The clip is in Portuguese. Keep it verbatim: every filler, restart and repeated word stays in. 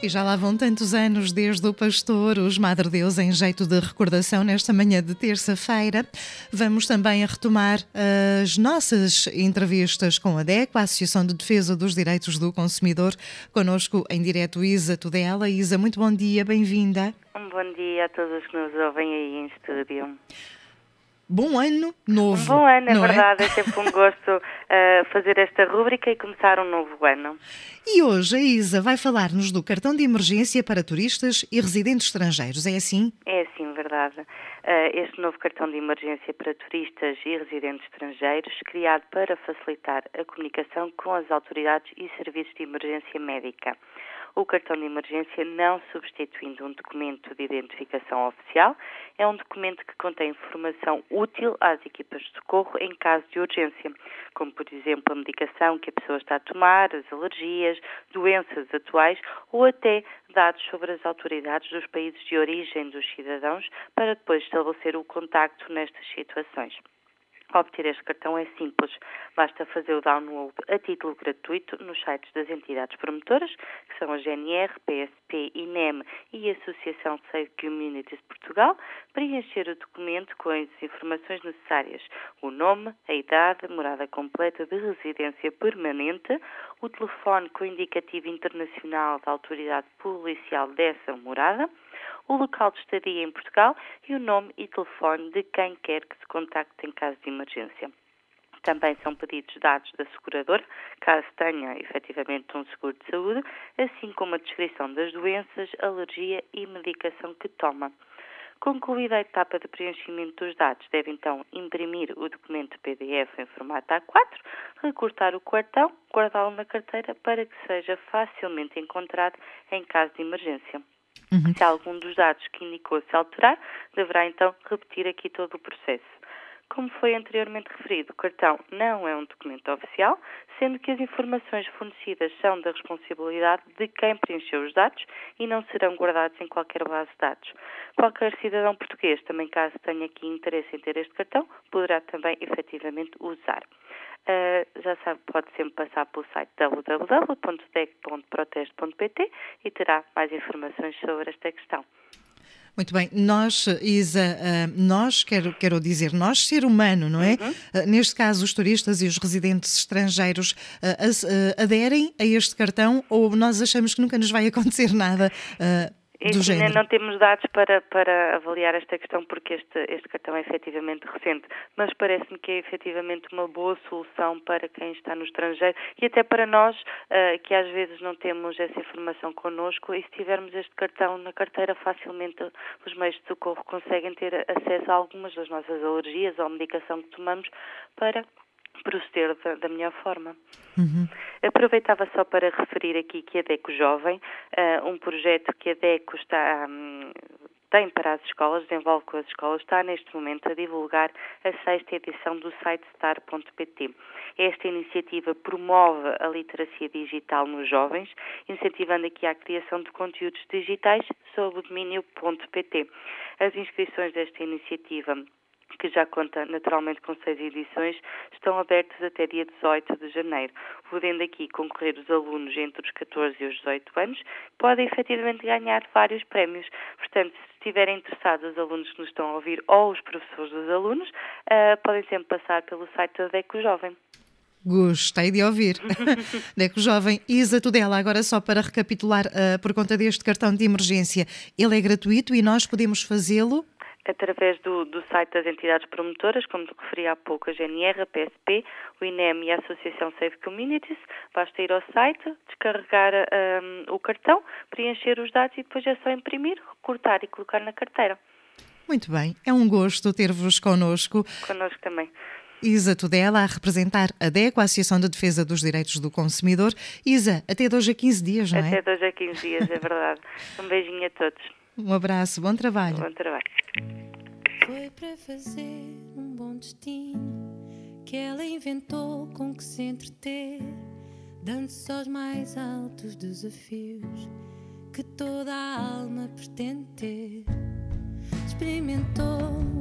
E já lá vão tantos anos desde o Pastor, os Madre Deus, em jeito de recordação nesta manhã de terça-feira. Vamos também a retomar as nossas entrevistas com a DECO, a Associação de Defesa dos Direitos do Consumidor. Connosco em direto Isa Tudela. Isa, muito bom dia, bem-vinda. Um bom dia a todos que nos ouvem aí em estúdio. Bom ano novo. Um bom ano, é não verdade. É? É sempre um gosto uh, fazer esta rúbrica e começar um novo ano. E hoje a Isa vai falar-nos do cartão de emergência para turistas e residentes estrangeiros, é assim? É assim, verdade. Uh, este novo cartão de emergência para turistas e residentes estrangeiros, criado para facilitar a comunicação com as autoridades e serviços de emergência médica. O cartão de emergência, não substituindo um documento de identificação oficial, é um documento que contém informação útil às equipas de socorro em caso de urgência, como, por exemplo, a medicação que a pessoa está a tomar, as alergias, doenças atuais ou até dados sobre as autoridades dos países de origem dos cidadãos para depois estabelecer o contacto nestas situações. Obter este cartão é simples, basta fazer o download a título gratuito nos sites das entidades promotoras, que são a G N R, P S P, I N E M e a Associação Safe Communities de Portugal, preencher o documento com as informações necessárias, o nome, a idade, morada completa de residência permanente, o telefone com o indicativo internacional da autoridade policial dessa morada, o local de estadia em Portugal e o nome e telefone de quem quer que se contacte em caso de emergência. Também são pedidos dados da seguradora, caso tenha efetivamente um seguro de saúde, assim como a descrição das doenças, alergia e medicação que toma. Concluída a etapa de preenchimento dos dados, deve então imprimir o documento P D F em formato A quatro, recortar o cartão, guardá-lo na carteira para que seja facilmente encontrado em caso de emergência. Uhum. Se algum dos dados que indicou se alterar, deverá então repetir aqui todo o processo. Como foi anteriormente referido, o cartão não é um documento oficial, sendo que as informações fornecidas são da responsabilidade de quem preencheu os dados e não serão guardados em qualquer base de dados. Qualquer cidadão português, também caso tenha aqui interesse em ter este cartão, poderá também efetivamente usar. Uh, já sabe, pode sempre passar pelo site w w w ponto dec ponto proteste ponto p t e terá mais informações sobre esta questão. Muito bem, nós, Isa, nós, quero, quero dizer, nós, ser humano, não é? Uhum. Neste caso, os turistas e os residentes estrangeiros aderem a este cartão ou nós achamos que nunca nos vai acontecer nada do género? Não temos dados para, para avaliar esta questão porque este, este cartão é efetivamente recente, mas parece-me que é efetivamente uma boa solução para quem está no estrangeiro e até para nós uh, que às vezes não temos essa informação connosco e se tivermos este cartão na carteira facilmente os meios de socorro conseguem ter acesso a algumas das nossas alergias ou medicação que tomamos para proceder da, da melhor forma. Uhum. Aproveitava só para referir aqui que a DECO Jovem, uh, um projeto que a DECO está, um, tem para as escolas, desenvolve com as escolas, está neste momento a divulgar a sexta edição do site star ponto p t. Esta iniciativa promove a literacia digital nos jovens, incentivando aqui a criação de conteúdos digitais sob o domínio .pt. As inscrições desta iniciativa, que já conta naturalmente com seis edições, estão abertas até dia dezoito de janeiro, podendo aqui concorrer os alunos entre os catorze e os dezoito anos, que podem efetivamente ganhar vários prémios. Portanto, se estiverem interessados os alunos que nos estão a ouvir ou os professores dos alunos, uh, podem sempre passar pelo site da DECO Jovem. Gostei de ouvir. DECO Jovem. Isa Tudela, agora só para recapitular, uh, por conta deste cartão de emergência, ele é gratuito e nós podemos fazê-lo através do, do site das entidades promotoras, como referi há pouco, a G N R, a P S P, o I N E M e a Associação Safe Communities. Basta ir ao site, descarregar um, o cartão, preencher os dados e depois é só imprimir, recortar e colocar na carteira. Muito bem, é um gosto ter-vos connosco. Connosco também. Isa Tudela, a representar a DECO, a Associação de Defesa dos Direitos do Consumidor. Isa, até de hoje a quinze dias, não é? Até de hoje a quinze dias, é verdade. Um beijinho a todos. Um abraço, bom trabalho. Bom trabalho. Foi para fazer um bom destino que ela inventou com que se entreter, dando-se aos mais altos desafios que toda a alma pretende ter. Experimentou